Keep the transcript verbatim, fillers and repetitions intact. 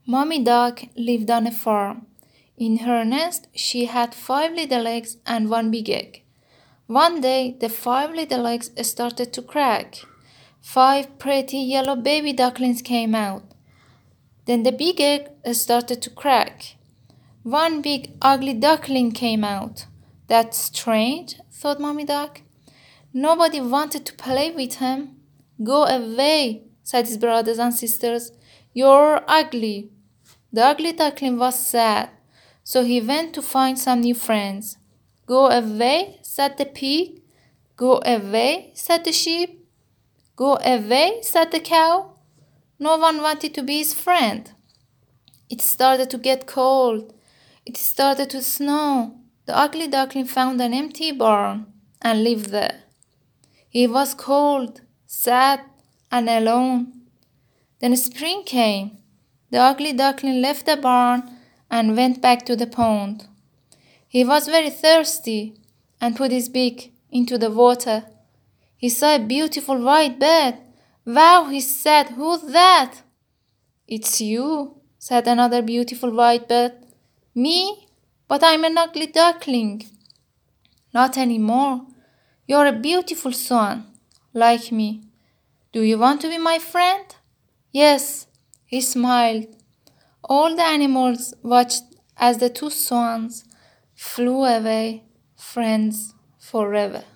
Mommy Duck lived on a farm. In her nest, she had five little eggs and one big egg. One day, the five little eggs started to crack. Five pretty yellow baby ducklings came out. Then the big egg started to crack. One big ugly duckling came out. That's strange, thought Mommy Duck. Nobody wanted to play with him. Go away, said his brothers and sisters. You're ugly. The ugly duckling was sad, so he went to find some new friends. Go away, said the pig. Go away, said the sheep. Go away, said the cow. No one wanted to be his friend. It started to get cold. It started to snow. The ugly duckling found an empty barn and lived there. He was cold, sad, and alone. Then spring came. The ugly duckling left the barn and went back to the pond. He was very thirsty and put his beak into the water. He saw a beautiful white bird. Wow, he said, who's that? It's you, said another beautiful white bird. Me? But I'm an ugly duckling. Not anymore. You're a beautiful swan, like me. Do you want to be my friend? Yes, he smiled. All the animals watched as the two swans flew away, friends forever.